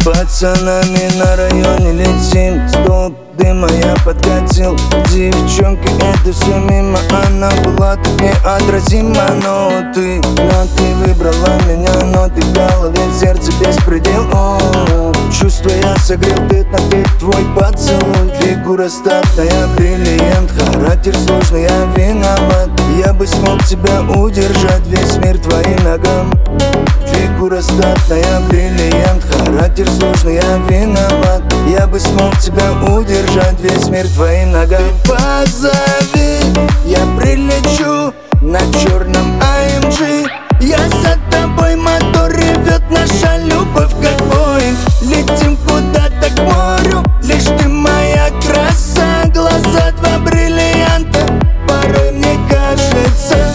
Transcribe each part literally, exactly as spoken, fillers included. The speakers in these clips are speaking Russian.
Пацанами на районе летим, столб дыма я подкатил. Девчонка, это все мимо, она была так неотразима. Но ты, но ты выбрала меня, но ты в голове, в сердце беспредел. О, чувства я согрел, ты на ты, твой поцелуй. Фигура статная, бриллиант, характер сложный, я виноват. Я бы смог тебя удержать, весь мир твоим ногам. Фигура статная, бриллиант, характер сложный, я виноват. Я бы смог тебя удержать, весь мир твоим ногам. Ты позови, я прилечу на черном эй эм джи. Я за тобой, мотор ревет, наша любовь как Боинг. Летим куда-то к морю, лишь ты моя краса. Глаза два бриллианта, порой мне кажется.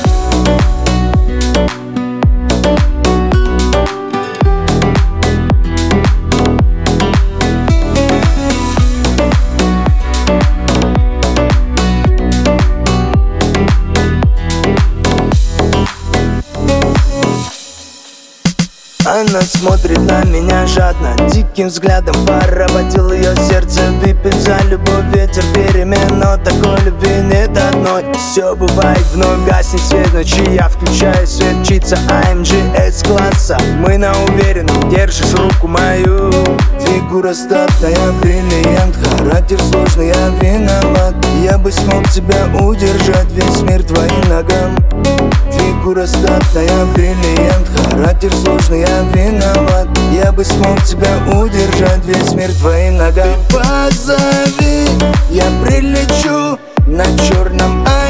Она смотрит на меня жадно, диким взглядом поработил ее сердце. Выпить за любовь, ветер перемен, но такой любви нет одной. Все бывает вновь, гаснет свет ночи, я включаю свет, мчится эй эм джи С-класса. Мы на уверенном, держишь руку мою. Фигура статная, бриллиант, характер сложный, я виноват. Я бы смог тебя удержать, весь мир твоим ногам. Фигура статная, бриллиант, характер сложный, я виноват. Я бы смог тебя удержать, весь мир твоим ногам. Ты позови, я прилечу на черном эй эм джи.